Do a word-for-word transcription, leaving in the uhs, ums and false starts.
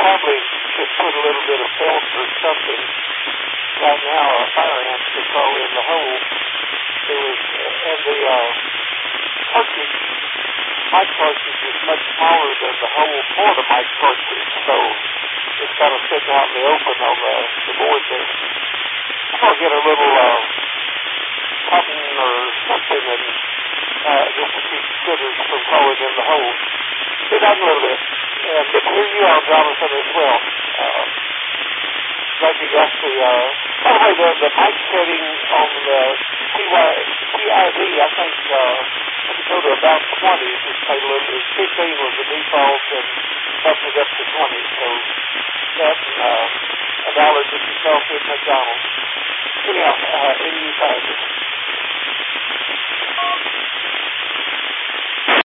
probably should put a little bit of filth or something. Right now, a fire ant could crawl in the hole. It was, and the uh, cartridge, mic cartridge is much smaller than the hole for the mic cartridge, so it's kind of sitting out in the open on the, the board there. I'll get a little uh, cotton or something and uh, just to keep critters from crawling in the hole. Sit down a little bit. And here you are, Jonathan, as well. Uh, glad you got the, uh, by the way, the, the mic setting on the T I D, I think, uh, if you go to about twenty, just take a look, fifteen was the default and bumped it up to twenty. So that, uh, a dollar just yourself at McDonald's. Anyhow, uh, any you find it.